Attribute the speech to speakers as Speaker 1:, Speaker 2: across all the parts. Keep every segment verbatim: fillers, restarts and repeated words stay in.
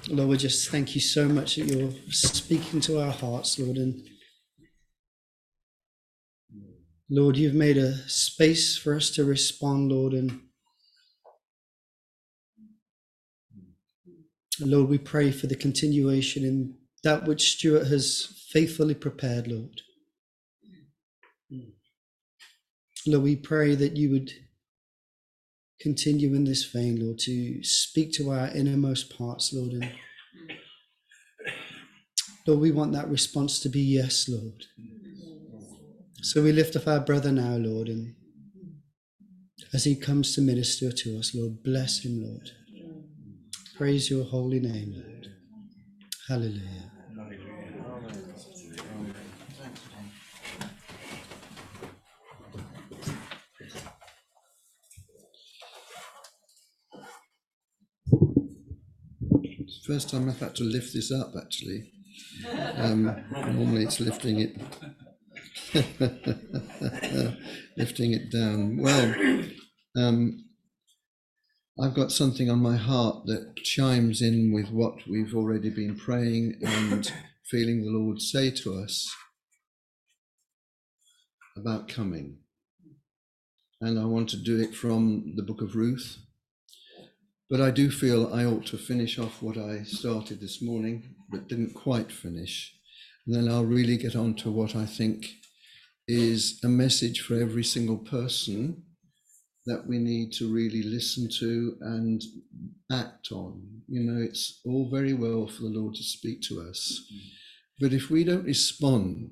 Speaker 1: Lord, we just thank you so much that you're speaking to our hearts, Lord. And Lord, you've made a space for us to respond, Lord. And Lord, we pray for the continuation in that which Stuart has faithfully prepared, Lord. Lord, we pray that you would continue in this vein, Lord, to speak to our innermost parts, Lord. And Lord, we want that response to be yes, Lord. So we lift up our brother now, Lord, and as he comes to minister to us, Lord, bless him, Lord. Praise your holy name, Lord. Hallelujah.
Speaker 2: It's the first time I've had to lift this up, actually. Um, normally it's lifting it lifting it down. Well, um, I've got something on my heart that chimes in with what we've already been praying and feeling the Lord say to us about coming. And I want to do it from the book of Ruth. But I do feel I ought to finish off what I started this morning, but didn't quite finish. And then I'll really get on to what I think is a message for every single person that we need to really listen to and act on. You know, it's all very well for the Lord to speak to us, but if we don't respond,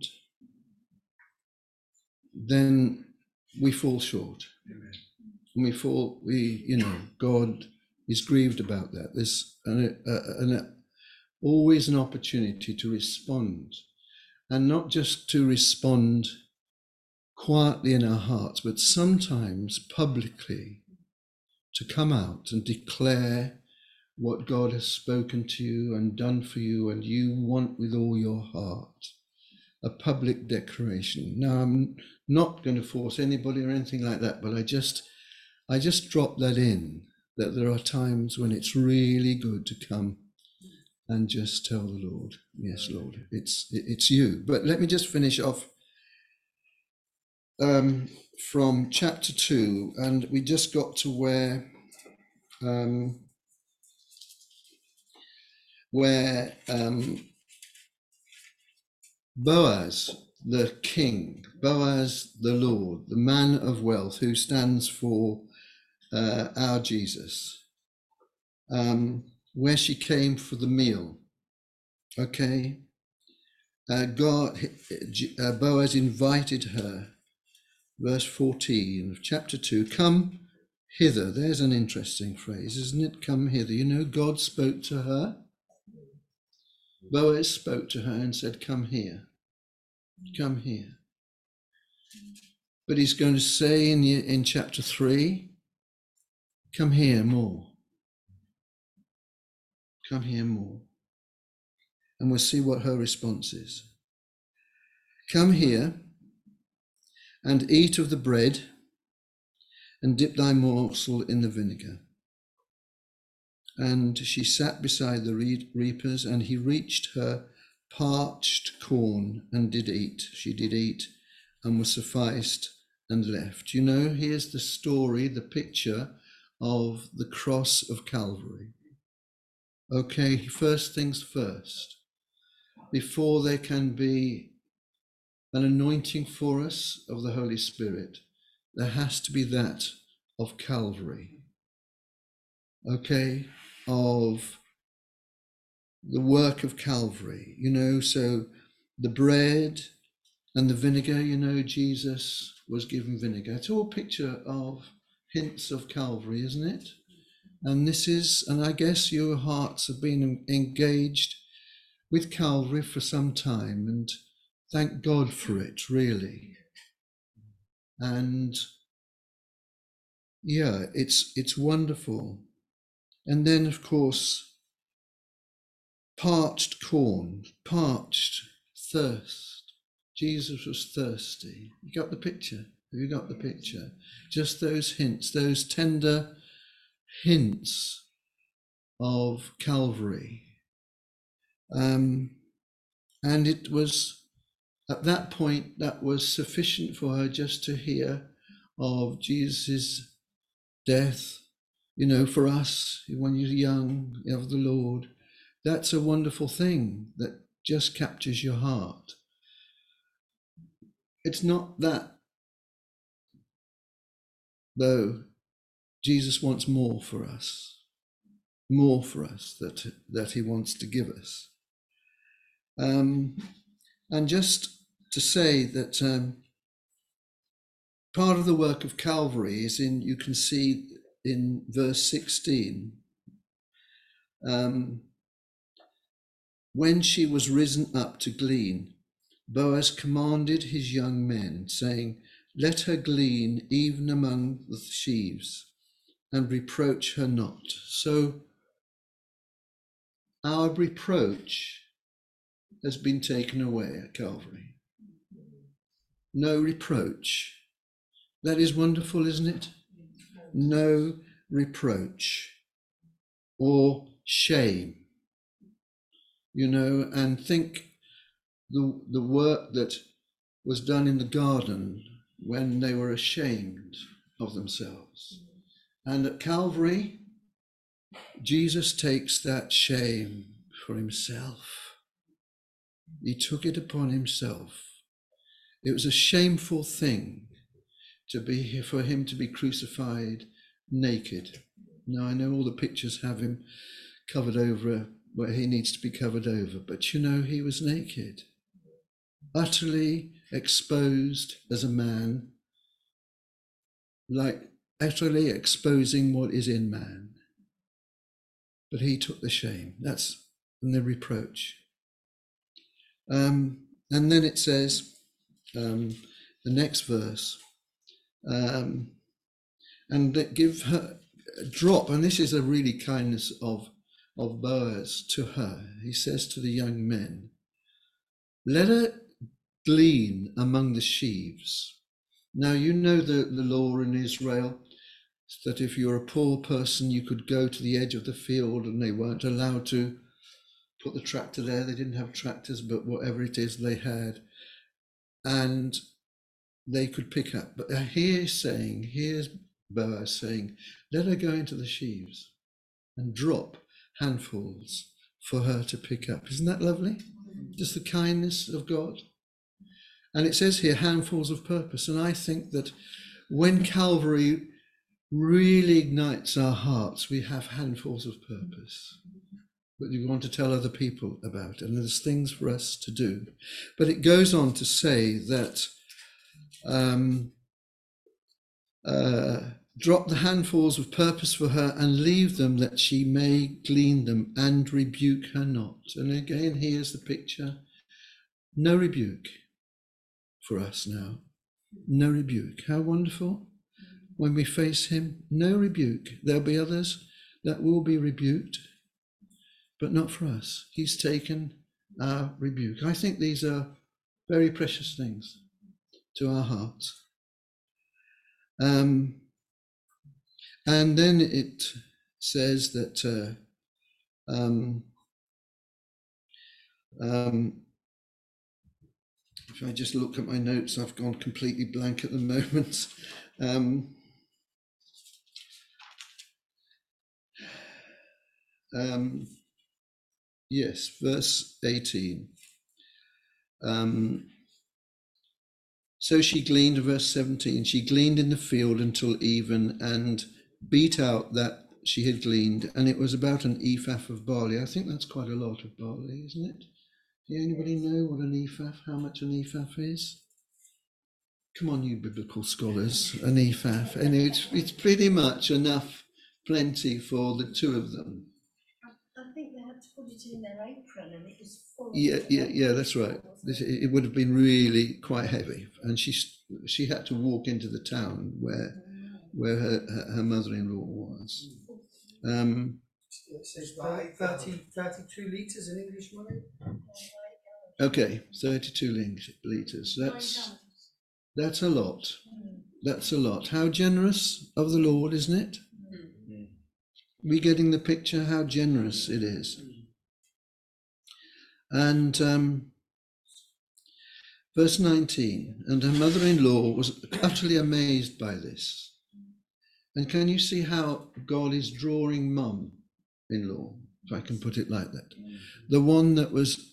Speaker 2: then we fall short. And we fall, we, you know, God is grieved about that. There's an, a, an, always an opportunity to respond, and not just to respond quietly in our hearts, but sometimes publicly, to come out and declare what God has spoken to you and done for you and you want with all your heart. A public declaration. Now, I'm not going to force anybody or anything like that, but I just, I just drop that in, that there are times when it's really good to come and just tell the Lord, yes, Lord, it's, it's you. But let me just finish off Um, from chapter two, and we just got to where um, where um, Boaz, the king, Boaz the Lord, the man of wealth, who stands for uh, our Jesus, um, where she came for the meal. Okay, uh, God, uh, Boaz invited her. Verse fourteen of chapter two, come hither. There's an interesting phrase, isn't it? Come hither. You know, God spoke to her. Boaz spoke to her and said, come here. Come here. But he's going to say in, in chapter three, come here more. Come here more. And we'll see what her response is. Come here and eat of the bread and dip thy morsel in the vinegar. And she sat beside the reapers, and he reached her parched corn and did eat. She did eat and was sufficed and left. You know, here's the story, the picture of the cross of Calvary. Okay, first things first. Before there can be an anointing for us of the Holy Spirit, there has to be that of Calvary. Okay, of the work of Calvary, you know, so the bread and the vinegar, you know, Jesus was given vinegar. It's all a picture of hints of Calvary, isn't it? And this is, and I guess your hearts have been engaged with Calvary for some time, and thank God for it, really. And yeah, it's it's wonderful. And then, of course, parched corn, parched thirst. Jesus was thirsty. You got the picture? Have you got the picture? Just those hints, those tender hints of Calvary. Um, and it was at that point that was sufficient for her just to hear of Jesus' death. You know, for us, when you're young, of the Lord, that's a wonderful thing that just captures your heart. It's not that, though. Jesus wants more for us, more for us that, that he wants to give us. Um, and just to say that um, part of the work of Calvary is in, you can see in verse sixteen, um, when she was risen up to glean, Boaz commanded his young men, saying, let her glean even among the sheaves, and reproach her not. So our reproach has been taken away at Calvary. No reproach. That is wonderful, isn't it? No reproach or shame. You know, and think the, the work that was done in the garden when they were ashamed of themselves. And at Calvary, Jesus takes that shame for himself. He took it upon himself. It was a shameful thing to be for him to be crucified naked. Now, I know all the pictures have him covered over where he needs to be covered over, but you know, he was naked, utterly exposed as a man, like utterly exposing what is in man. But he took the shame. That's and the reproach. Um, and then it says, um, the next verse, um, and give her a drop, and this is a really kindness of, of Boaz to her. He says to the young men, let her glean among the sheaves. Now, you know the, the law in Israel, that if you're a poor person, you could go to the edge of the field, and they weren't allowed to put the tractor there. They didn't have tractors, but whatever it is they had, and they could pick up. But here he's saying, here's Boaz saying, let her go into the sheaves and drop handfuls for her to pick up. Isn't that lovely? Just the kindness of God. And it says here, handfuls of purpose. And I think that when Calvary really ignites our hearts, we have handfuls of purpose that we want to tell other people about, and there's things for us to do. But it goes on to say that um, uh, drop the handfuls of purpose for her and leave them that she may glean them, and rebuke her not. And again, here's the picture. No rebuke for us now. No rebuke. How wonderful. When we face him, no rebuke. There'll be others that will be rebuked, but not for us. He's taken our rebuke. I think these are very precious things to our hearts. Um, and then it says that uh, um, um, if I just look at my notes, I've gone completely blank at the moment. Um, um, yes, verse eighteen. Um, so she gleaned, verse seventeen, she gleaned in the field until even, and beat out that she had gleaned, and it was about an ephah of barley. I think that's quite a lot of barley, isn't it? Do anybody know what an ephah, how much an ephah is? Come on, you biblical scholars, an ephah. And it's, it's pretty much enough, plenty for the two of them.
Speaker 3: I think they had to put it in their apron, and it was full.
Speaker 2: Yeah, yeah, yeah, that's right. This, it would have been really quite heavy, and she she had to walk into the town where where her, her mother-in-law was. Um,
Speaker 4: It says thirty, thirty-two litres in English money.
Speaker 2: okay, thirty-two litres. That's that's a lot. That's a lot. How generous of the Lord, isn't it? We getting the picture how generous it is. And um, verse nineteen, and her mother-in-law was utterly amazed by this. And can you see how God is drawing mum-in-law, if I can put it like that? The one that was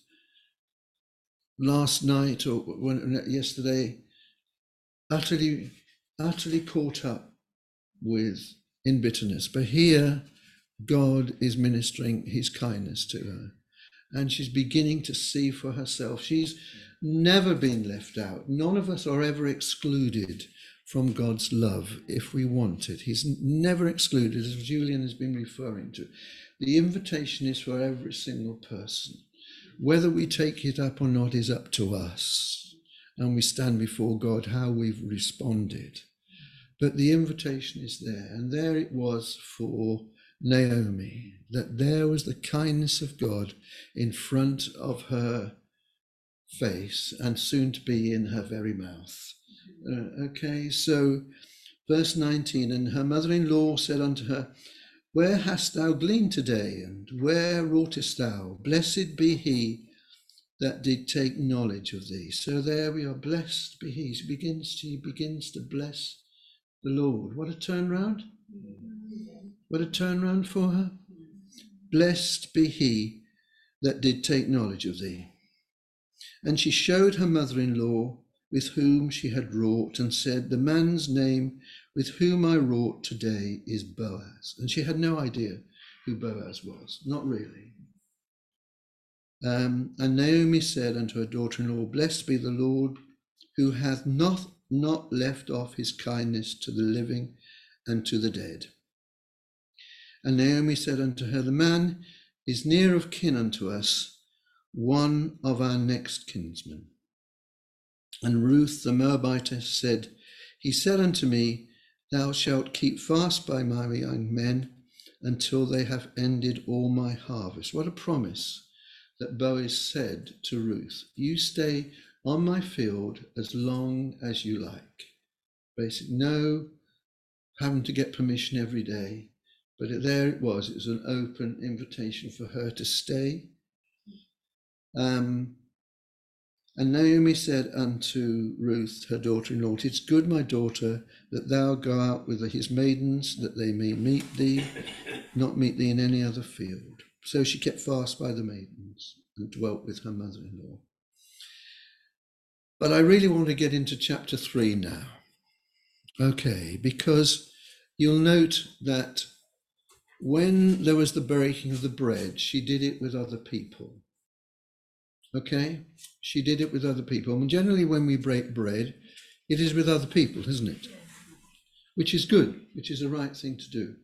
Speaker 2: last night or when, yesterday, utterly, utterly caught up with in bitterness. But here, God is ministering his kindness to her. And she's beginning to see for herself. She's never been left out. None of us are ever excluded from God's love if we want it. He's never excluded, as Julian has been referring to. The invitation is for every single person. Whether we take it up or not is up to us. And we stand before God how we've responded. But the invitation is there. And there it was for Naomi, that there was the kindness of God in front of her face and soon to be in her very mouth. Uh, okay, so verse nineteen, and her mother-in-law said unto her, where hast thou gleaned today, and where wroughtest thou? Blessed be he that did take knowledge of thee. So there we are, blessed be he. She begins, she begins to bless the Lord. What a turnaround. What a turnaround for her. Blessed be he that did take knowledge of thee. And she showed her mother-in-law with whom she had wrought, and said, the man's name with whom I wrought today is Boaz. And she had no idea who Boaz was, not really. Um, and Naomi said unto her daughter-in-law, blessed be the Lord, who hath not, not left off his kindness to the living and to the dead. And Naomi said unto her, the man is near of kin unto us, one of our next kinsmen. And Ruth the Moabitess said, he said unto me, thou shalt keep fast by my young men until they have ended all my harvest. What a promise that Boaz said to Ruth. You stay on my field as long as you like. Basically, no having to get permission every day. But there it was. It was an open invitation for her to stay. Um, and Naomi said unto Ruth, her daughter-in-law, it is good, my daughter, that thou go out with his maidens, that they may meet thee, not meet thee in any other field. So she kept fast by the maidens and dwelt with her mother-in-law. But I really want to get into chapter three now. Okay, because you'll note that when there was the breaking of the bread, she did it with other people. Okay, she did it with other people. And generally when we break bread, it is with other people, isn't it? Which is good, which is the right thing to do.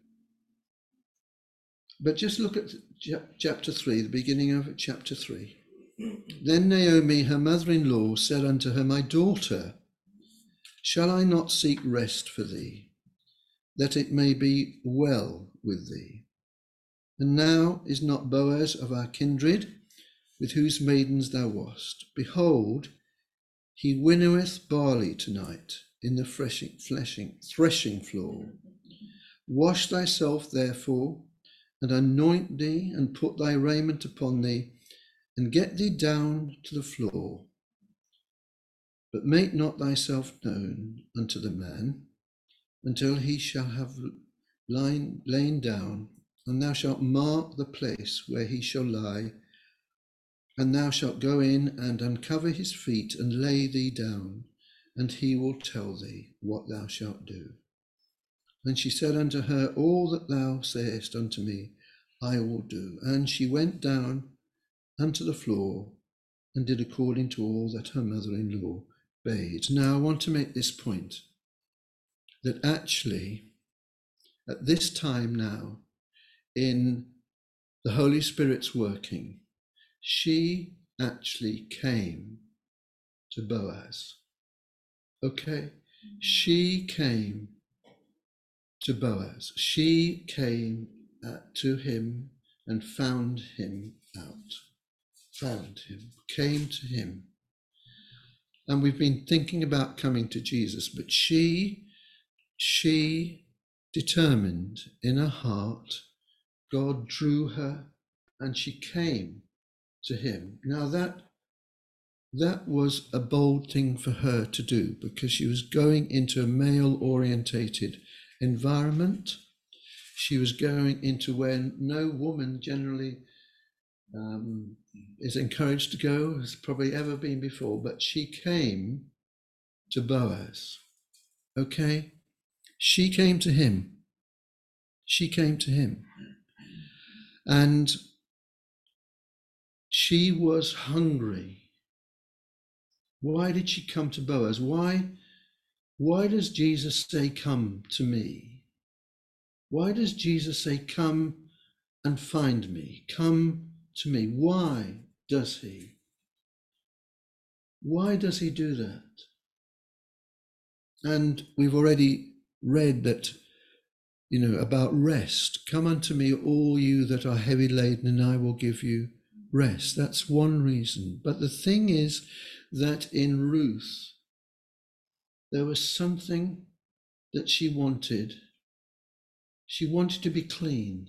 Speaker 2: But just look at chapter three, the beginning of chapter three. Then Naomi, her mother-in-law, said unto her, my daughter, shall I not seek rest for thee, that it may be well with thee? And now is not Boaz of our kindred, with whose maidens thou wast? Behold, he winnoweth barley tonight in the threshing, fleshing, threshing floor. Wash thyself therefore, and anoint thee, and put thy raiment upon thee, and get thee down to the floor. But make not thyself known unto the man, until he shall have lain, lain down, and thou shalt mark the place where he shall lie, and thou shalt go in and uncover his feet and lay thee down, and he will tell thee what thou shalt do. And she said unto her, all that thou sayest unto me, I will do. And she went down unto the floor and did according to all that her mother-in-law bade. Now I want to make this point, that actually at this time now, in the Holy Spirit's working, she actually came to Boaz. Okay? She came to Boaz. She came uh, to him and found him out. Found him, came to him. And we've been thinking about coming to Jesus, but she, she determined in her heart, God drew her and she came to him. Now that that was a bold thing for her to do, because she was going into a male-orientated environment. She was going into where no woman generally um, is encouraged to go, has probably ever been before, but she came to Boaz. Okay? She came to him. She came to him. And she was hungry. Why did she come to Boaz? Why, why does Jesus say, come to me? Why does Jesus say, come and find me? Come to me. Why does he? Why does he do that? And we've already read that, you know, about rest. Come unto me, all you that are heavy laden, and I will give you rest. That's one reason. But the thing is that in Ruth, there was something that she wanted. She wanted to be clean.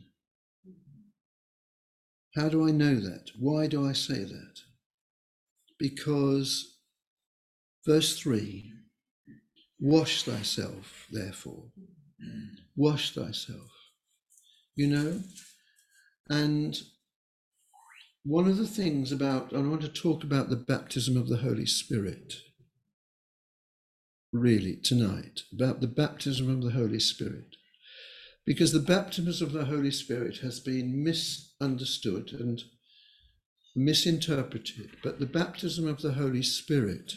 Speaker 2: How do I know that? Why do I say that? Because verse three, wash thyself, therefore. Wash thyself. You know? And one of the things about, I want to talk about the baptism of the Holy Spirit, really, tonight, about the baptism of the Holy Spirit. Because the baptism of the Holy Spirit has been misunderstood and misinterpreted, but the baptism of the Holy Spirit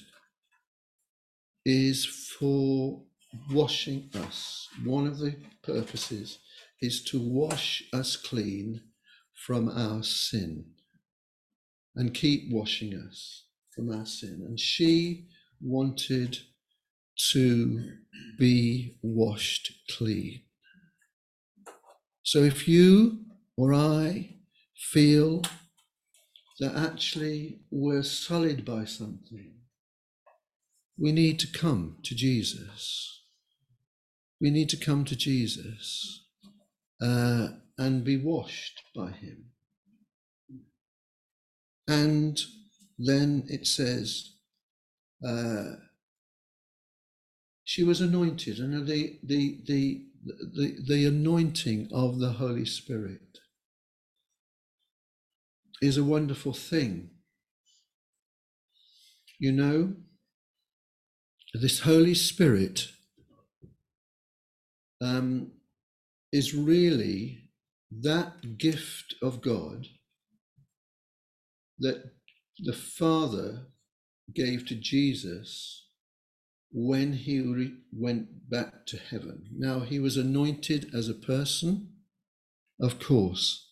Speaker 2: is for washing us. One of the purposes is to wash us clean from our sin and keep washing us from our sin. And she wanted to be washed clean. So if you or I feel that actually we're sullied by something, we need to come to Jesus. We need to come to Jesus uh, and be washed by him. And then it says, uh, she was anointed, and the, the, the, the, the anointing of the Holy Spirit is a wonderful thing. You know, this Holy Spirit um, is really that gift of God that the Father gave to Jesus when he re- went back to heaven. Now, he was anointed as a person, of course,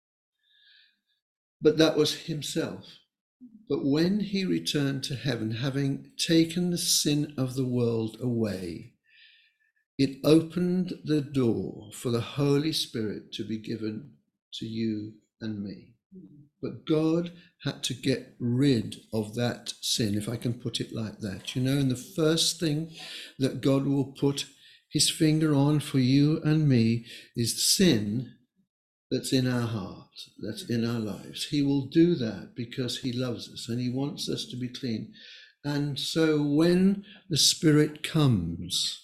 Speaker 2: but that was himself. But when he returned to heaven, having taken the sin of the world away, it opened the door for the Holy Spirit to be given to you and me. But God had to get rid of that sin, if I can put it like that. You know, and the first thing that God will put his finger on for you and me is sin that's in our heart, that's in our lives. He will do that because he loves us and he wants us to be clean. And so when the Spirit comes,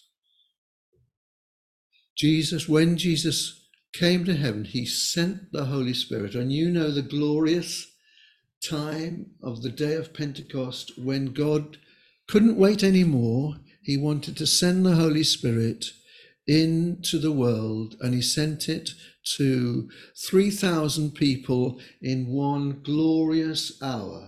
Speaker 2: Jesus, when Jesus came to heaven, he sent the Holy Spirit. And you know the glorious time of the day of Pentecost when God couldn't wait anymore. He wanted to send the Holy Spirit into the world, and he sent it to three thousand people in one glorious hour.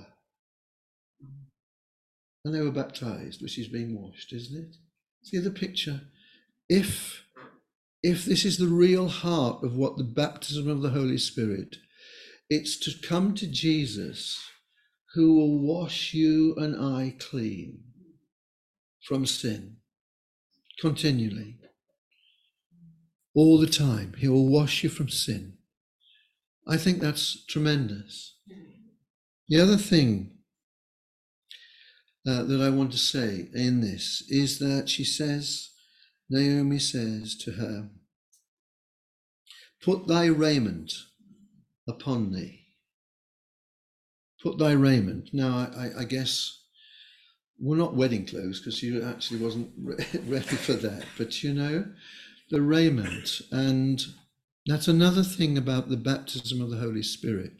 Speaker 2: And they were baptized, which is being washed, isn't it? See the picture? If If this is the real heart of what the baptism of the Holy Spirit, it's to come to Jesus, who will wash you and I clean from sin continually, all the time. He will wash you from sin. I think that's tremendous. The other thing uh, that I want to say in this is that she says, Naomi says to her, put thy raiment upon thee. put thy raiment. Now, I, I, I guess, well, not wedding clothes, because she actually wasn't re- ready for that, but you know, the raiment. And that's another thing about the baptism of the Holy Spirit.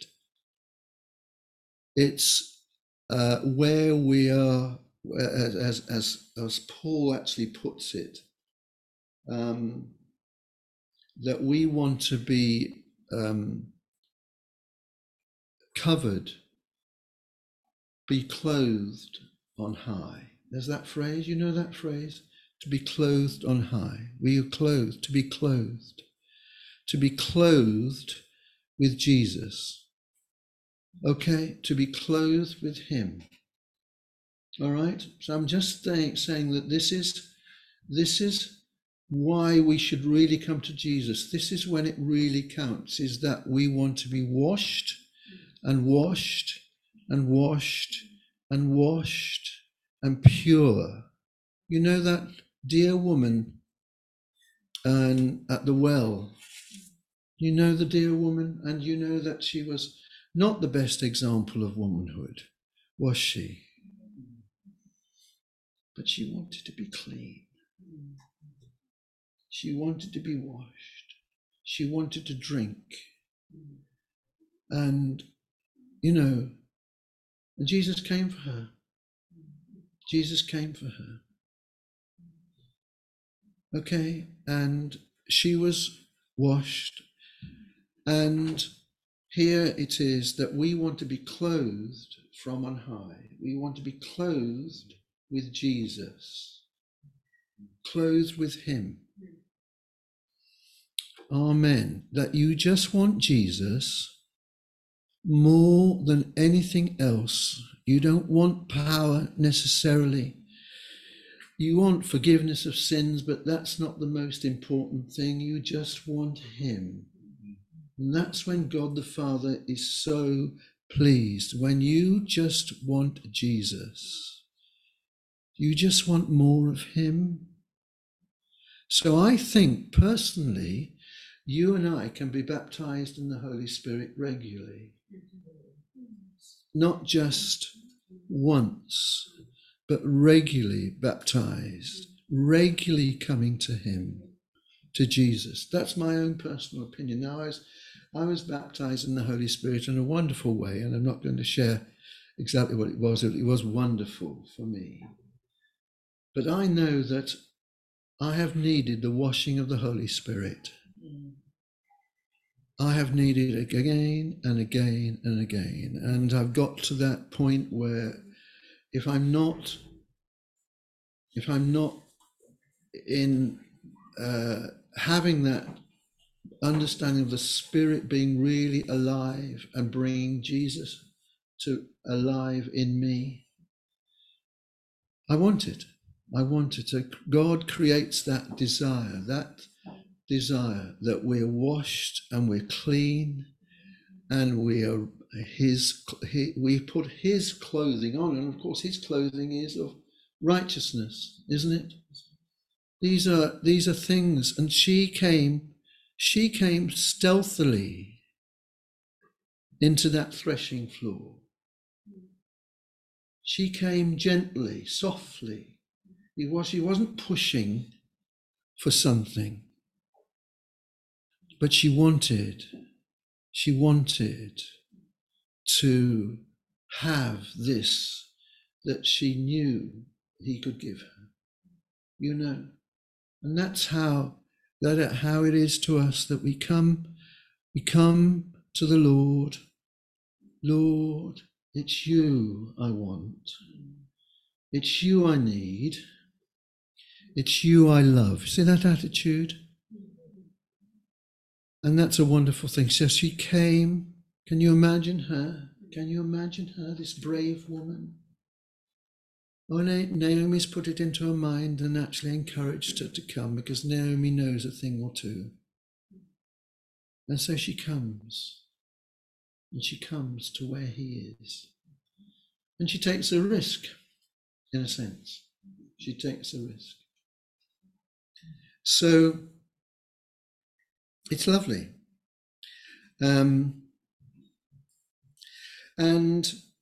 Speaker 2: It's uh, where we are, as, as, as Paul actually puts it, um, that we want to be um, covered, be clothed on high. There's that phrase, you know that phrase? To be clothed on high. We are clothed, to be clothed. To be clothed with Jesus. Okay, to be clothed with him. All right, so I'm just saying, saying that this is, this is why we should really come to Jesus. This is when it really counts, is that we want to be washed and washed and washed and washed and pure. You know that dear woman and at the well, you know the dear woman, and you know that she was not the best example of womanhood, was she? But she wanted to be clean. She wanted to be washed. She wanted to drink. And, you know, Jesus came for her. Jesus came for her. Okay, and she was washed. And here it is that we want to be clothed from on high. We want to be clothed with Jesus, clothed with him. Amen. That you just want Jesus more than anything else. You don't want power necessarily. You want forgiveness of sins, but that's not the most important thing. You just want him. And that's when God the Father is so pleased, when you just want Jesus. You just want more of him. So I think personally, you and I can be baptized in the Holy Spirit regularly. Not just once, but regularly baptized, regularly coming to him, to Jesus. That's my own personal opinion. Now, I was, I was baptized in the Holy Spirit in a wonderful way, and I'm not going to share exactly what it was. It was wonderful for me. But I know that I have needed the washing of the Holy Spirit. I have needed it again and again and again. And I've got to that point where if I'm not, if I'm not in uh, having that understanding of the Spirit being really alive and bringing Jesus to alive in me, I want it. I want it. God creates that desire, that desire that we're washed and we're clean and we are his, he, we put his clothing on, and of course his clothing is of righteousness, isn't it? These are these are things, and she came, she came stealthily into that threshing floor. She came gently, softly. It was, she wasn't pushing for something, but she wanted, she wanted to have this that she knew he could give her, you know. And that's how that how it is to us, that we come, we come to the Lord. Lord, it's you I want. It's you I need. It's you I love. See that attitude? And that's a wonderful thing. So she came. Can you imagine her? Can you imagine her, this brave woman? Oh, Naomi's put it into her mind and actually encouraged her to come, because Naomi knows a thing or two. And so she comes. And she comes to where he is. And she takes a risk, in a sense. She takes a risk. So it's lovely. Um, and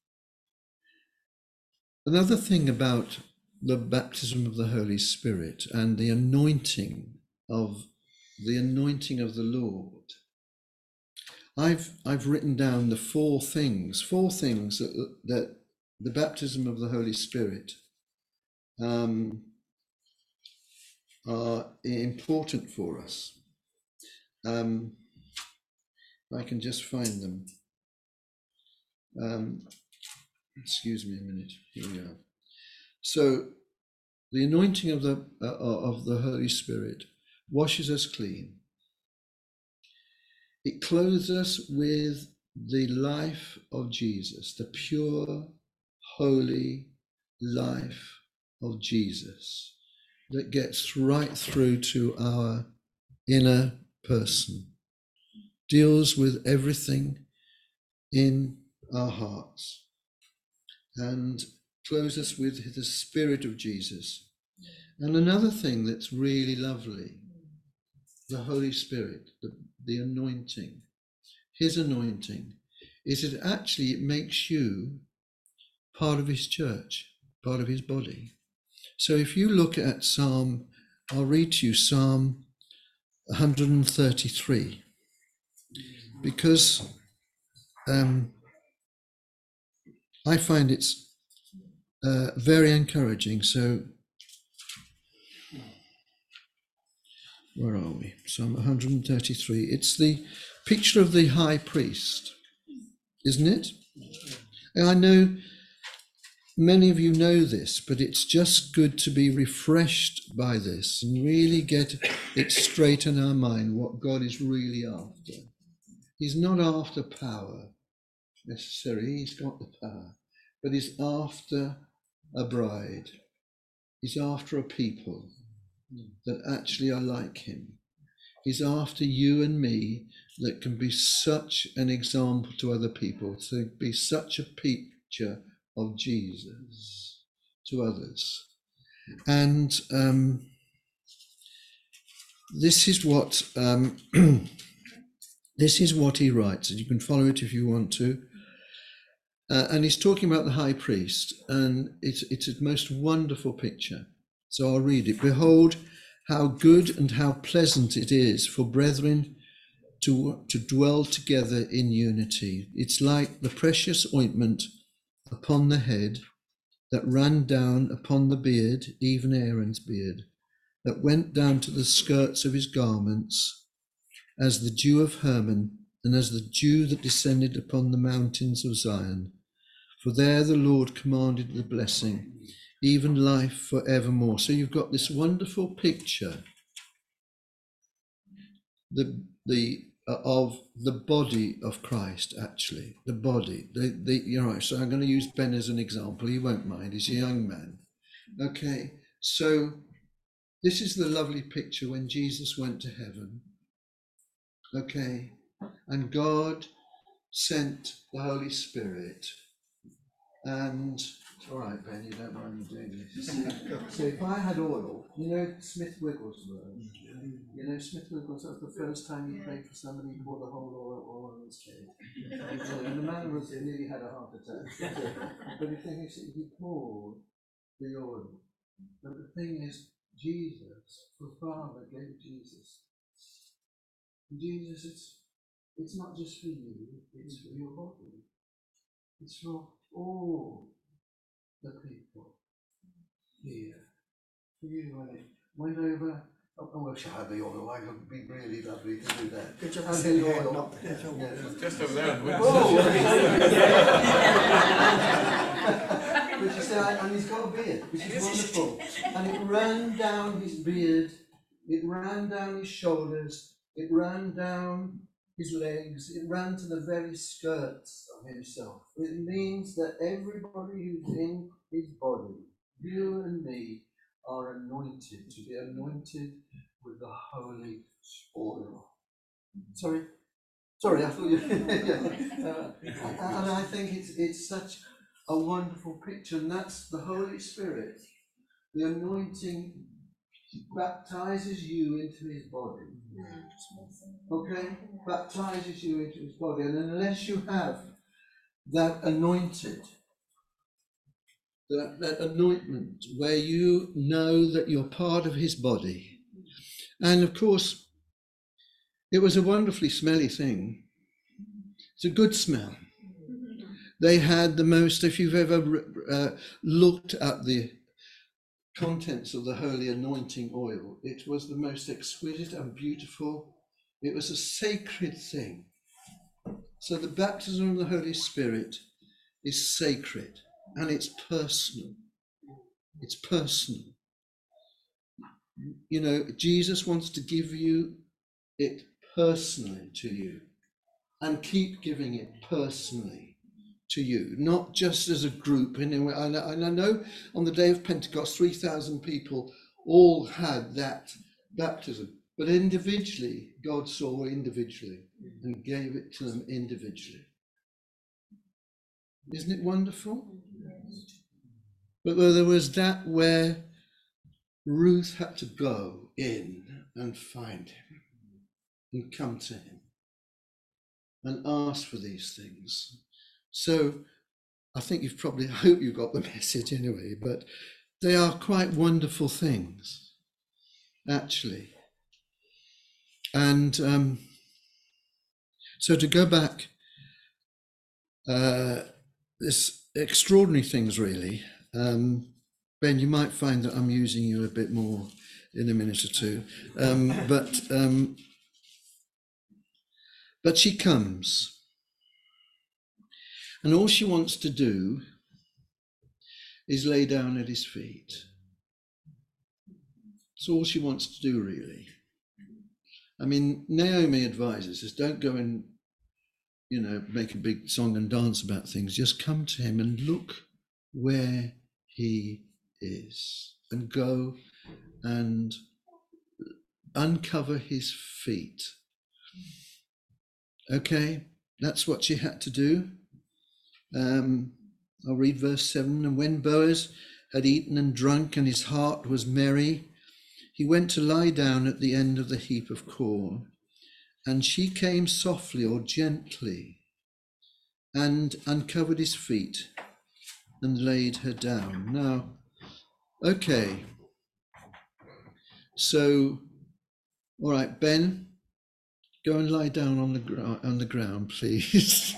Speaker 2: Another thing about the baptism of the Holy Spirit and the anointing of the anointing of the Lord, I've I've written down the four things, four things that, that the baptism of the Holy Spirit um, are important for us. Um, if I can just find them. Um, excuse me a minute. Here we are. So, the anointing of the uh, of the Holy Spirit washes us clean. It clothes us with the life of Jesus, the pure, holy life of Jesus that gets right through to our inner person, deals with everything in our hearts, and clothes us with the Spirit of Jesus. And another thing that's really lovely, the Holy Spirit, the, the anointing, his anointing, is that actually it makes you part of his church, part of his body. So if you look at Psalm, I'll read to you Psalm one thirty-three, because um, I find it's uh, very encouraging. So where are we? Psalm one thirty-three. It's the picture of the high priest, isn't it? And I know many of you know this, but it's just good to be refreshed by this and really get it straight in our mind what God is really after. He's not after power necessarily, he's got the power, but he's after a bride. He's after a people that actually are like him. He's after you and me that can be such an example to other people, to be such a picture of Jesus to others. And um, this is what um, this is what he writes, and you can follow it if you want to. Uh, and he's talking about the high priest, and it's it's a most wonderful picture. So I'll read it. Behold, how good and how pleasant it is for brethren to, to dwell together in unity. It's like the precious ointment upon the head that ran down upon the beard, even Aaron's beard, that went down to the skirts of his garments, as the dew of Hermon, and as the dew that descended upon the mountains of Zion. For there the Lord commanded the blessing, even life for evermore. So you've got this wonderful picture the the uh, of the body of Christ, actually, the body. The, the, you're right. So I'm going to use Ben as an example. He won't mind. He's a young man. Okay, so this is the lovely picture when Jesus went to heaven. Okay, and God sent the Holy Spirit. And it's all right, Ben, you don't mind me doing this. So if I had oil, you know Smith Wigglesworth? You know Smith Wigglesworth, the first time you prayed for somebody, you poured the whole oil, oil on his head. And the man was nearly had a heart attack. But the thing is, he poured the oil. But the thing is, Jesus, the Father gave Jesus. Jesus, it's, it's not just for you, it's for your body. It's for all the people here. For you, when it went over, oh, oh well, shall I have the oil? It would be really lovely to do that.
Speaker 4: Good job
Speaker 2: And
Speaker 4: saying
Speaker 2: the
Speaker 4: head,
Speaker 2: oil.
Speaker 4: not the devil.
Speaker 2: Yeah.
Speaker 5: Just over there.
Speaker 2: But you say, and he's got a beard, which is wonderful. And it ran down his beard, it ran down his shoulders, it ran down his legs, it ran to the very skirts of himself. It means that everybody who's in his body, you and me, are anointed, to be anointed with the holy oil. Sorry? Sorry, I thought you... yeah. uh, and I think it's, it's such a wonderful picture, and that's the Holy Spirit. The anointing baptizes you into his body. Okay? Baptizes you into his body. And unless you have that anointed that, that anointment where you know that you're part of his body. And of course, it was a wonderfully smelly thing. It's a good smell. They had the most, if you've ever uh, looked at the contents of the holy anointing oil, it was the most exquisite and beautiful. It was a sacred thing. So the baptism of the Holy Spirit is sacred and it's personal. It's personal. You know, Jesus wants to give you it personally to you and keep giving it personally to you, not just as a group. And I know on the day of Pentecost, three thousand people all had that baptism, but individually, God saw individually and gave it to them individually. Isn't it wonderful? But there was that where Ruth had to go in and find him and come to him and ask for these things. So I think you've probably, I hope you got the message anyway, but they are quite wonderful things, actually. And um, so to go back, uh, this extraordinary things really. Um, Ben, you might find that I'm using you a bit more in a minute or two, um, but um, but she comes, and all she wants to do is lay down at his feet. It's all she wants to do, really. I mean, Naomi advises us, don't go and, you know, make a big song and dance about things. Just come to him and look where he is and go and uncover his feet. Okay, that's what she had to do. Um, I'll read verse seven. And when Boaz had eaten and drunk and his heart was merry, he went to lie down at the end of the heap of corn. And she came softly or gently and uncovered his feet and laid her down. Now, okay. So, all right, Ben, go and lie down on the gr- on the ground, please.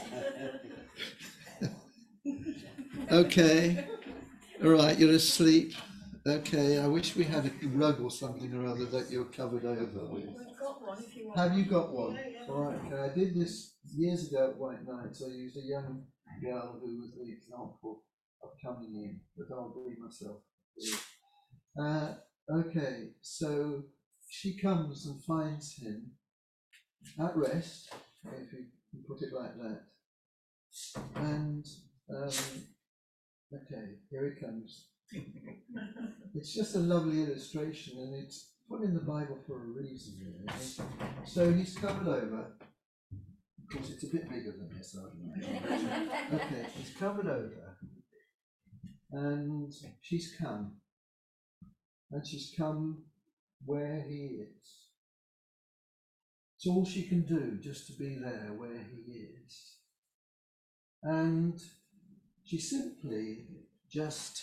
Speaker 2: Okay. All right, you're asleep. Okay, I wish we had a rug or something or other that you're covered over with.
Speaker 3: We've got one if you want.
Speaker 2: Have you got one?
Speaker 3: Yeah, yeah.
Speaker 2: All right, okay. I did this years ago at White Nights. I used a young girl who was the example of coming in, but I'll be myself. Uh, okay, so she comes and finds him at rest, if you can put it like that. And, um, okay, here he comes. It's just a lovely illustration, and it's put in the Bible for a reason, really. So he's covered over. Of course, it's a bit bigger than this, aren't I? Okay, he's covered over, and she's come, and she's come where he is. It's all she can do, just to be there where he is. And she simply just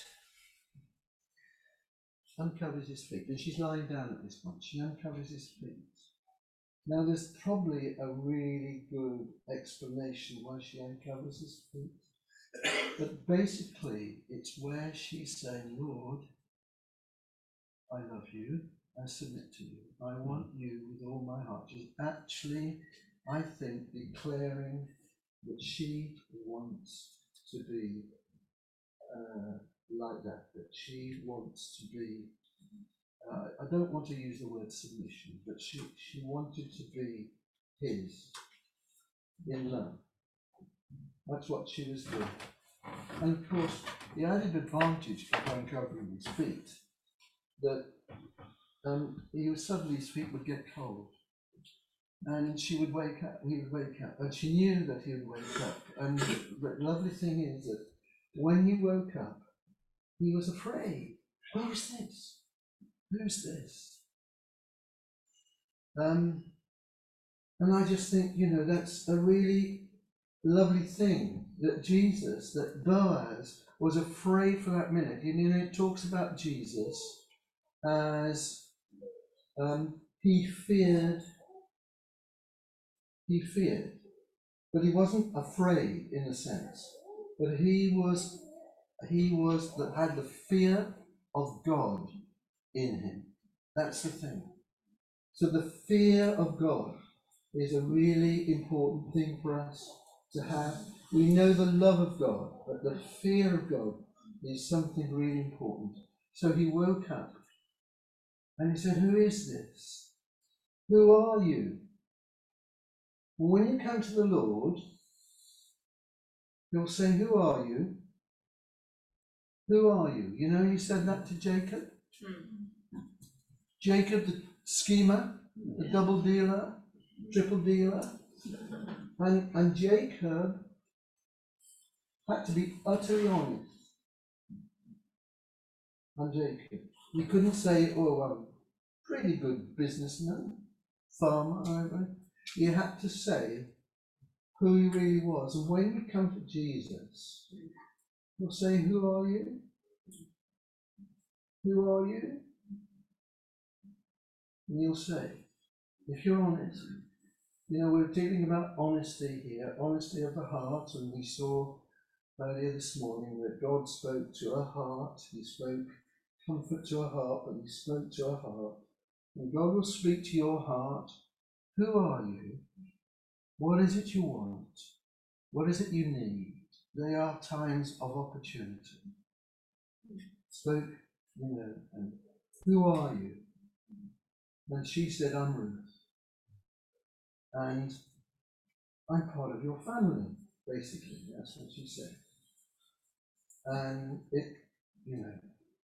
Speaker 2: uncovers his feet. And she's lying down at this point. She uncovers his feet. Now, there's probably a really good explanation why she uncovers his feet. But basically, it's where she's saying, Lord, I love you. I submit to you. I want you with all my heart. She's actually, I think, declaring that she wants to be uh, like that, that she wants to be, uh, I don't want to use the word submission, but she, she wanted to be his in love. That's what she was doing. And of course, the added advantage of uncovering his feet, that um, he was suddenly his feet would get cold. And she would wake up, he would wake up, and she knew that he would wake up. And the lovely thing is that when he woke up, he was afraid. Who's this? Who's this? Um, and I just think, you know, that's a really lovely thing that Jesus, that Boaz was afraid for that minute. You know, it talks about Jesus as um, he feared, he feared, but he wasn't afraid in a sense, but he was, he was that had the fear of God in him. That's the thing. So the fear of God is a really important thing for us to have. We know the love of God, but the fear of God is something really important. So he woke up and he said, who is this? Who are you? Well, when you come to the Lord, he'll say, who are you? Who are you? You know, he said that to Jacob. Mm. Jacob, the schemer, the double dealer, triple dealer. And, and Jacob had to be utterly honest. And Jacob, he couldn't say, oh, I'm a pretty good businessman, farmer, either. He had to say who he really was. And when we come to Jesus, he'll say, who are you? Who are you? And you'll say, if you're honest, you know, we're dealing about honesty here, honesty of the heart, and we saw earlier this morning that God spoke to her heart, he spoke comfort to her heart, but he spoke to her heart. And God will speak to your heart. Who are you? What is it you want? What is it you need? They are times of opportunity. Spoke, you know, and who are you? And she said, I'm Ruth. And I'm part of your family, basically. That's what she said. And it, you know,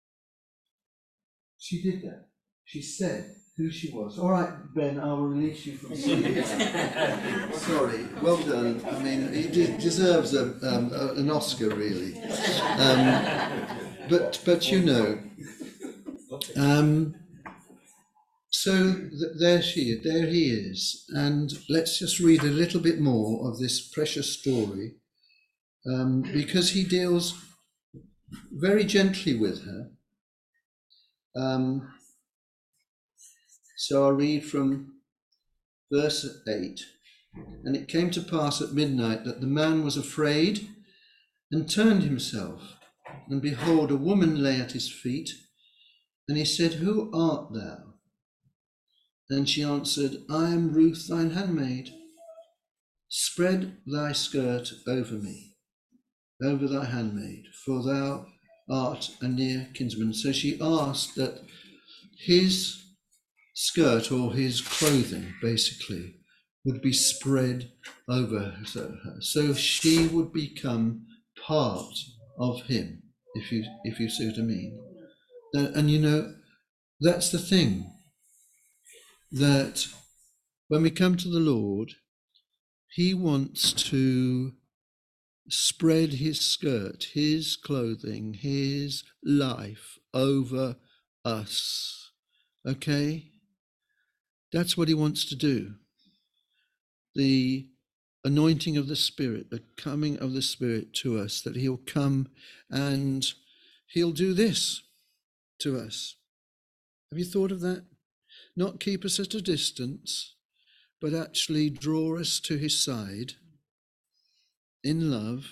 Speaker 2: she did that. She said who she was. All right, Ben, I will release you from singing. Sorry, well done. I mean, he de- deserves a, um, a, an Oscar, really. Um, but, but you know, um, so th- there she, there he is, and let's just read a little bit more of this precious story, um, because he deals very gently with her. Um, so I'll read from verse eight. And it came to pass at midnight that the man was afraid and turned himself, and behold, a woman lay at his feet, and he said, who art thou? And she answered, I am Ruth thine handmaid. Spread thy skirt over me, over thy handmaid, for thou art a near kinsman. So she asked that his skirt, or his clothing basically, would be spread over her, so she would become part of him, if you if you see what I mean. And, and you know, that's the thing, that when we come to the Lord, he wants to spread his skirt, his clothing, his life over us. Okay? That's what he wants to do. The anointing of the Spirit, the coming of the Spirit to us, that he'll come and he'll do this to us. Have you thought of that? Not keep us at a distance, but actually draw us to his side in love,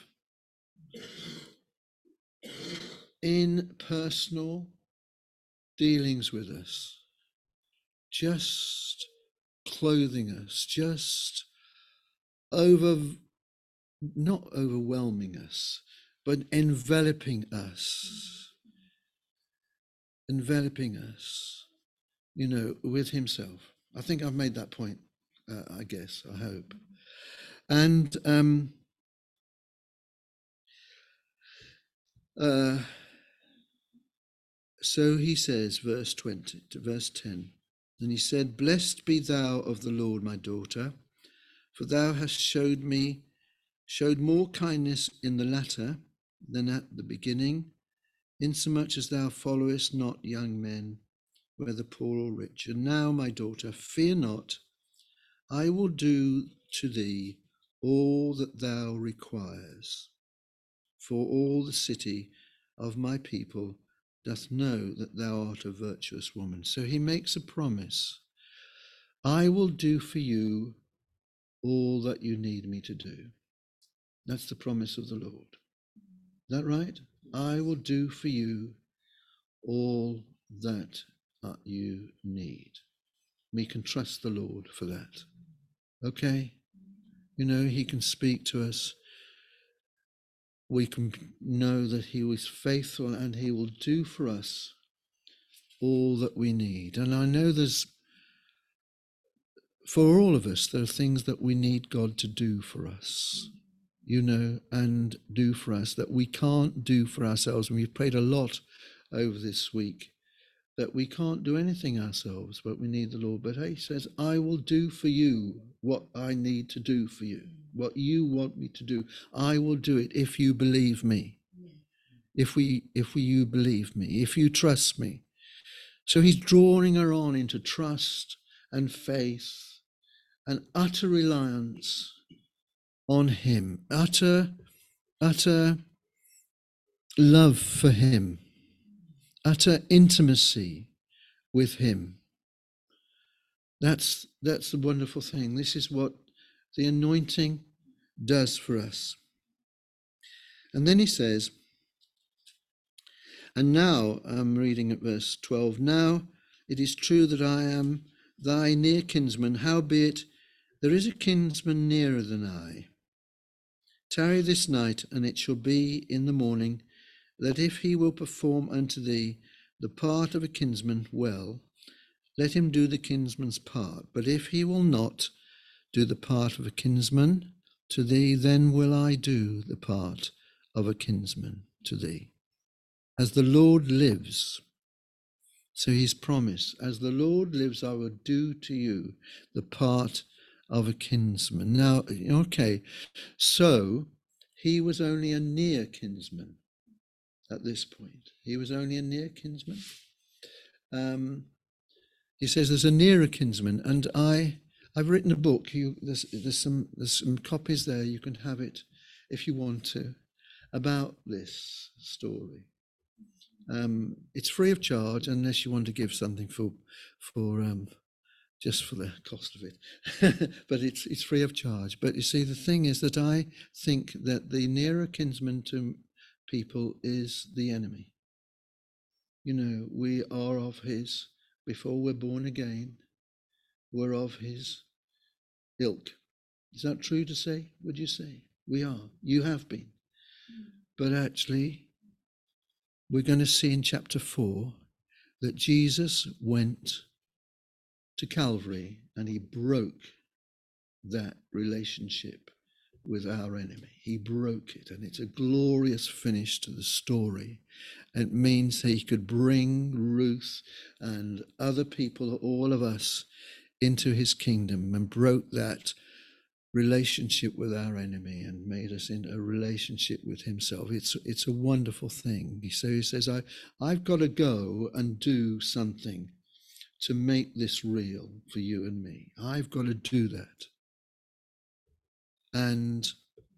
Speaker 2: in personal dealings with us, just clothing us, just over, not overwhelming us, but enveloping us, enveloping us, you know, with himself. I think I've made that point, uh, I guess, I hope. And um, uh, so he says, verse twenty to verse ten, and he said, blessed be thou of the Lord, my daughter, for thou hast showed me, showed more kindness in the latter than at the beginning, insomuch as thou followest not young men, whether poor or rich. And now, my daughter, fear not, I will do to thee all that thou requires. for all the city of my people doth know that thou art a virtuous woman. So he makes a promise. I will do for you all that you need me to do. That's the promise of the Lord. Is that right? I will do for you all that uh, you need. We can trust the Lord for that. Okay? You know, he can speak to us. We can know that he was faithful and he will do for us all that we need. And I know there's, for all of us, there are things that we need God to do for us, you know, and do for us that we can't do for ourselves. And we've prayed a lot over this week that we can't do anything ourselves, but we need the Lord. But he says, I will do for you what I need to do for you, what you want me to do. I will do it if you believe me, if we, if we, you believe me, if you trust me. So he's drawing her on into trust and faith and utter reliance on him, utter, utter love for him, utter intimacy with him. That's, that's the wonderful thing. This is what the anointing does for us. And then he says, and now I'm reading at verse twelve, now it is true that I am thy near kinsman, howbeit there is a kinsman nearer than I. Tarry this night, and it shall be in the morning, that if he will perform unto thee the part of a kinsman well, let him do the kinsman's part. But if he will not do the part of a kinsman to thee, then will I do the part of a kinsman to thee. As the Lord lives, so he's promised, as the Lord lives, I will do to you the part of a kinsman. Now, okay, so he was only a near kinsman at this point. He was only a near kinsman. Um, he says there's a nearer kinsman, and I, I've written a book. You, there's, there's some, there's some copies there. You can have it if you want to, about this story. Um, it's free of charge unless you want to give something for, for um, just for the cost of it. But it's it's free of charge. But you see, the thing is that I think that the nearer kinsman to people is the enemy. You know, we are of his, before we're born again, we're of his ilk. Is that true to say? Would you say? We are. You have been. But actually, we're going to see in chapter four that Jesus went to Calvary and he broke that relationship with our enemy. He broke it, and it's a glorious finish to the story. It means he could bring Ruth and other people, all of us, into his kingdom, and broke that relationship with our enemy and made us in a relationship with himself. It's it's a wonderful thing. So he says, I, I've got to go and do something to make this real for you and me. I've got to do that. And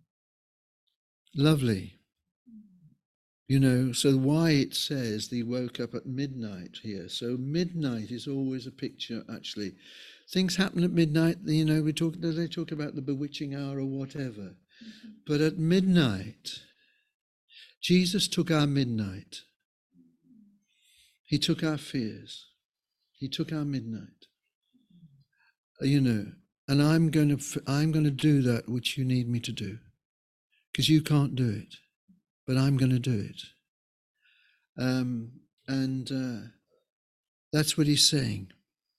Speaker 2: lovely. You know, so why it says they woke up at midnight here. So midnight is always a picture, actually. Things happen at midnight, you know, we talk, they talk about the bewitching hour or whatever. Mm-hmm. But at midnight, Jesus took our midnight. He took our fears. He took our midnight. You know, and I'm going to, I'm going to do that which you need me to do, because you can't do it, but I'm going to do it. Um, and uh, that's what he's saying.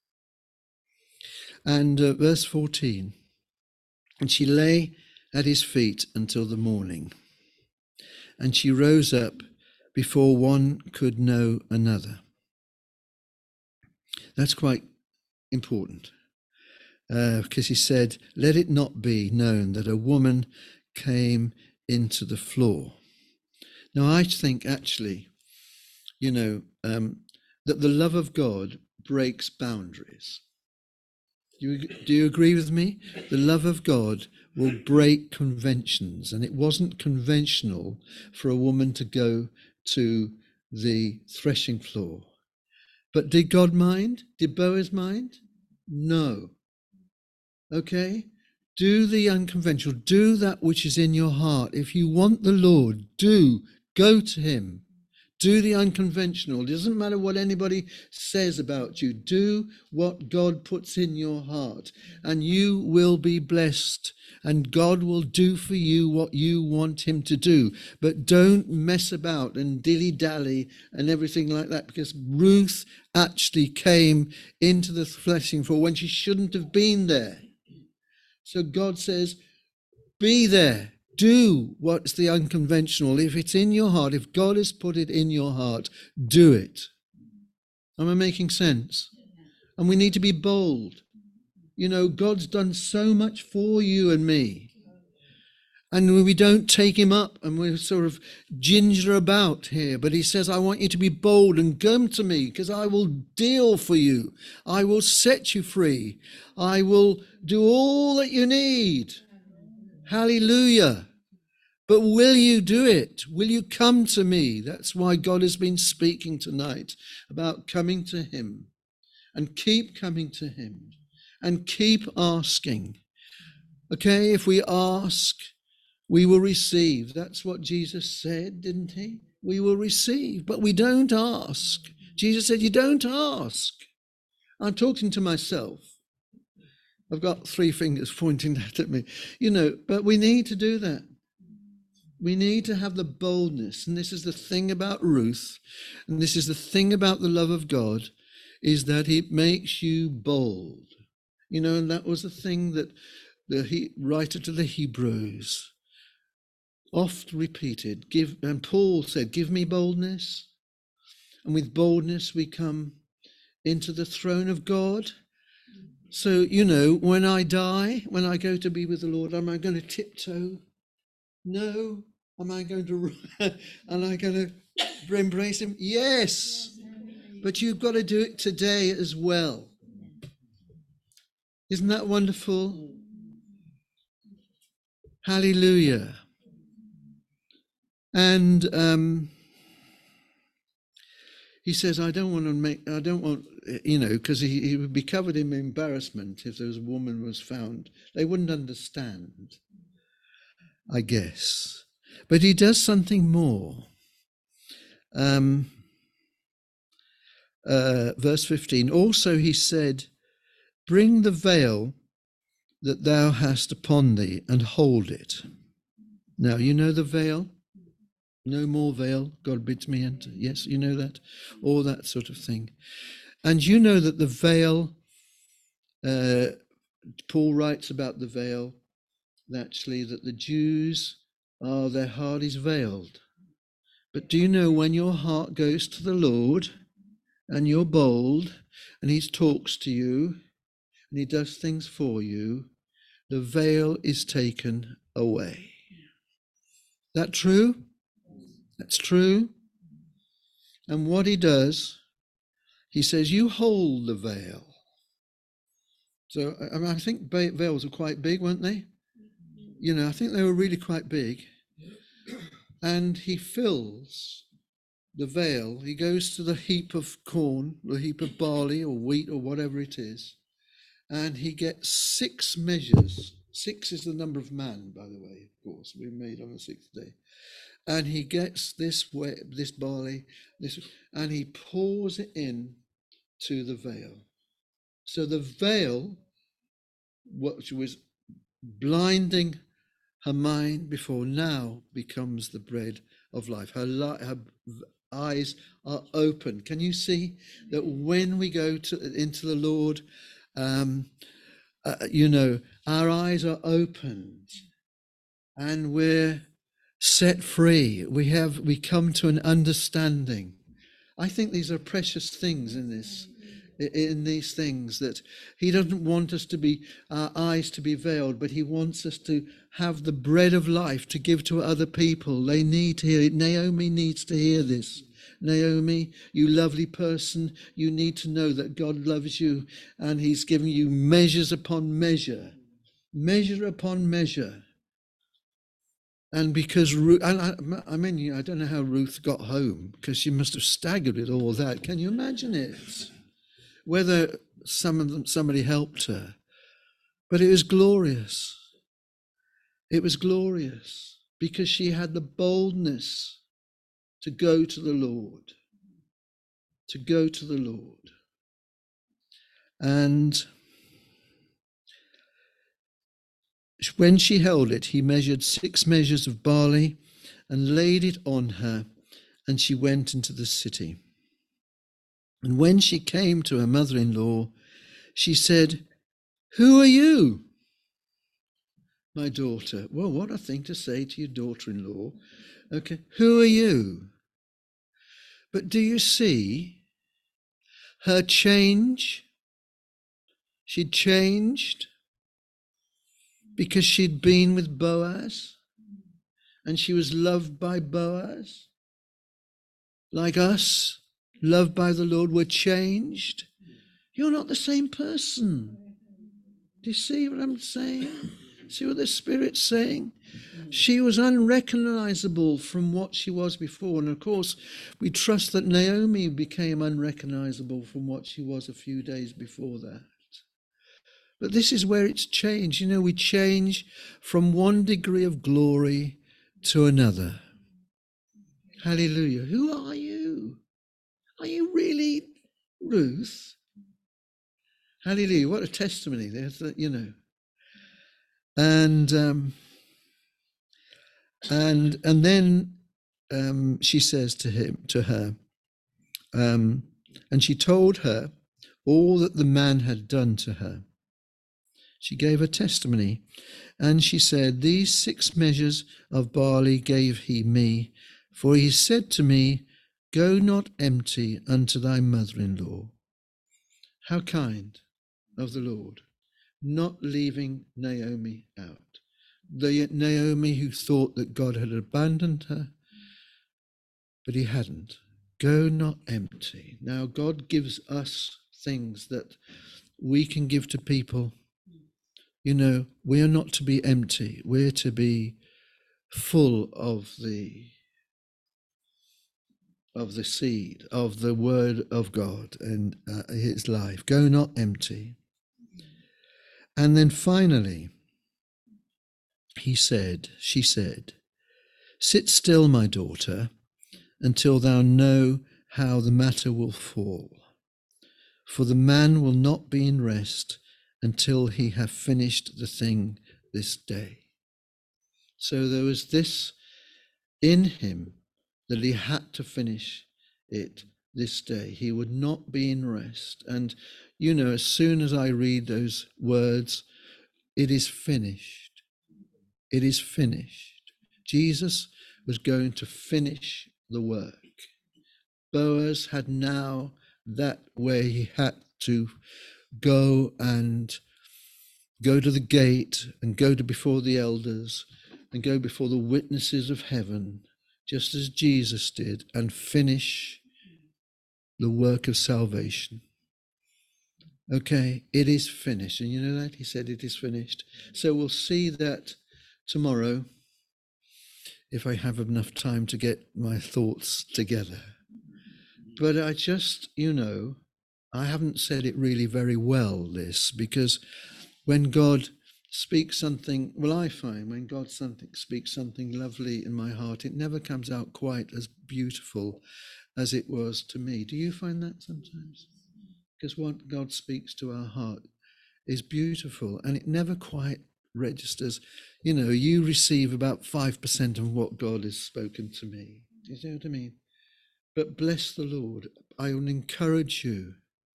Speaker 2: And uh, verse fourteen, and she lay at his feet until the morning, and she rose up before one could know another. That's quite important, uh, because he said, let it not be known that a woman came into the floor. Now, I think actually, you know, um, that the love of God breaks boundaries. Do you, do you agree with me? The love of God will break conventions, and it wasn't conventional for a woman to go to the threshing floor. But did God mind? Did Boaz mind? No. Okay? Do the unconventional. Do that which is in your heart. If you want the Lord, do. Go to him. Do the unconventional. It doesn't matter what anybody says about you. Do what God puts in your heart, and you will be blessed, and God will do for you what you want him to do. But don't mess about and dilly-dally and everything like that, because Ruth actually came into the threshing floor when she shouldn't have been there. So God says, be there. Do what's the unconventional. If it's in your heart, if God has put it in your heart, do it. Am I making sense? And we need to be bold. You know, God's done so much for you and me. And we don't take him up and we're sort of ginger about here. But he says, I want you to be bold and come to me, because I will deal for you. I will set you free. I will do all that you need. Hallelujah. But will you do it? Will you come to me? That's why God has been speaking tonight about coming to him, and keep coming to him, and keep asking. Okay, if we ask, we will receive. That's what Jesus said, didn't he? We will receive, but we don't ask. Jesus said, you don't ask. I'm talking to myself. I've got three fingers pointing that at me. You know, but we need to do that. We need to have the boldness, and this is the thing about Ruth, and this is the thing about the love of God, is that it makes you bold. You know, and that was the thing that the he, writer to the Hebrews oft repeated. Give, and Paul said, give me boldness, and with boldness we come into the throne of God. So, you know, when I die, when I go to be with the Lord, am I going to tiptoe? No. Am I going to, am I going to embrace him? Yes. But you've got to do it today as well. Isn't that wonderful? Hallelujah. And um, he says, I don't want to make, I don't want, you know, because he, he would be covered in embarrassment if there was a woman was found. They wouldn't understand, I guess. But he does something more. Um, uh, verse fifteen, also he said, bring the veil that thou hast upon thee and hold it. Now, you know the veil? No more veil, God bids me enter. Yes, you know that? All that sort of thing. And you know that the veil, uh, Paul writes about the veil, actually, that the Jews, oh, their heart is veiled. But do you know, when your heart goes to the Lord and you're bold and he talks to you and he does things for you, the veil is taken away. That true? That's true. And what he does, he says, you hold the veil. So I, mean, I think veils were quite big, weren't they? You know, I think they were really quite big. And he fills the veil. He goes to the heap of corn, the heap of barley or wheat or whatever it is, and he gets six measures. Six is the number of man, by the way, of course. We made on the sixth day. And he gets this way, this barley, this, and he pours it in to the veil. So the veil, which was blinding her mind before, now becomes the bread of life. Her, li- her eyes are open. Can you see that when we go to into the Lord, um, uh, you know, our eyes are opened and we're set free. We have we come to an understanding. I think these are precious things in this. in these things, that he doesn't want us to be, our eyes to be veiled, but he wants us to have the bread of life to give to other people. They need to hear it. Naomi needs to hear this. Naomi, you lovely person, you need to know that God loves you and he's given you measures upon measure, measure upon measure. And because Ruth, and I, I mean, I don't know how Ruth got home because she must have staggered with all that. Can you imagine it? Whether some of them, somebody helped her, but it was glorious. It was glorious because she had the boldness to go to the Lord, to go to the Lord. And when she held it, he measured six measures of barley and laid it on her, and she went into the city. And when she came to her mother-in-law, she said, "Who are you, my daughter?" Well, what a thing to say to your daughter-in-law. Okay, who are you? But do you see her change? She'd changed because she'd been with Boaz and she was loved by Boaz. Like us, loved by the Lord, we're changed. You're not the same person. Do you see what I'm saying? See what the Spirit's saying? She was unrecognizable from what she was before. And of course, we trust that Naomi became unrecognizable from what she was a few days before that. But this is where it's changed. You know, we change from one degree of glory to another. Hallelujah. Who are you? Are you really Ruth? Hallelujah. What a testimony. There's that, you know. And um, and and then um, she says to him, to her, um, and she told her all that the man had done to her. She gave a testimony, and she said, "These six measures of barley gave he me, for he said to me, go not empty unto thy mother-in-law." How kind of the Lord, not leaving Naomi out. The Naomi who thought that God had abandoned her, but he hadn't. Go not empty. Now God gives us things that we can give to people. You know, we are not to be empty. We're to be full of the of the seed, of the word of God and uh, his life. Go not empty. And then finally, he said, she said, "Sit still, my daughter, until thou know how the matter will fall. For the man will not be in rest until he have finished the thing this day." So there was this in him that he had to finish it this day. He would not be in rest. And, you know, as soon as I read those words, it is finished. It is finished. Jesus was going to finish the work. Boaz had now that where he had to go and go to the gate and go to before the elders and go before the witnesses of heaven, just as Jesus did, and finish the work of salvation. Okay, it is finished. And you know that? He said it is finished. So we'll see that tomorrow, if I have enough time to get my thoughts together. But I just, you know, I haven't said it really very well, this, because when God speaks something, well, I find when God something speaks something lovely in my heart, it never comes out quite as beautiful as it was to me. Do you find that sometimes? Because what God speaks to our heart is beautiful, and it never quite registers. You know, you receive about five percent of what God has spoken to me. Do you know what I mean? But bless the Lord. I will encourage you.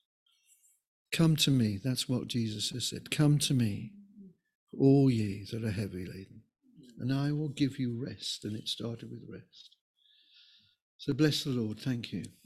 Speaker 2: Come to me. That's what Jesus has said. Come to me, all ye that are heavy laden, and I will give you rest. And it started with rest. So bless the Lord. Thank you.